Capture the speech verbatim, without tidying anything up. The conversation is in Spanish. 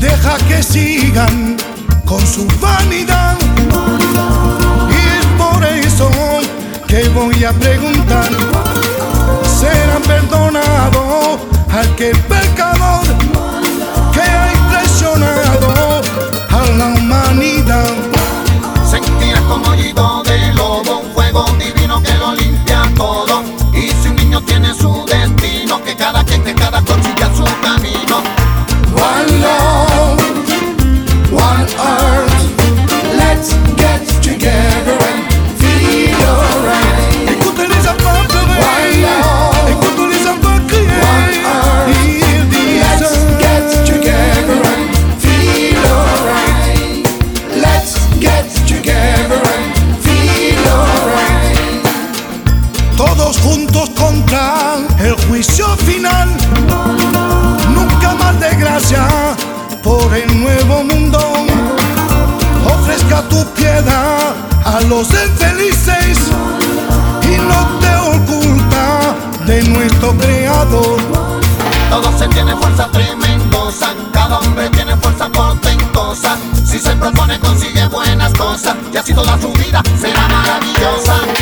deja que sigan con su vanidad. Y es por eso que voy a preguntar: ¿será perdonado aquel pecador que ha traicionado a la humanidad? Sentirás como hollito de lobo, un fuego divino que lo limpia todo. Y si un niño tiene su destino, que cada quien de cada cual siga su camino. One love, one earth, let's get together and feel alright. Écoute les enfants pleurer, one love, écoute les enfants crier, one earth, ils disent let's get together and feel alright. Let's get together and feel alright. Todos juntos contra el juicio final. Nunca más desgracia por el nuevo mundo. Ofrezca tu piedad a los infelices y no te oculta de nuestro Creador. Todos se tiene fuerza tremendosa, cada hombre tiene fuerza portentosa. Si se propone consigue buenas cosas y así toda su vida será maravillosa.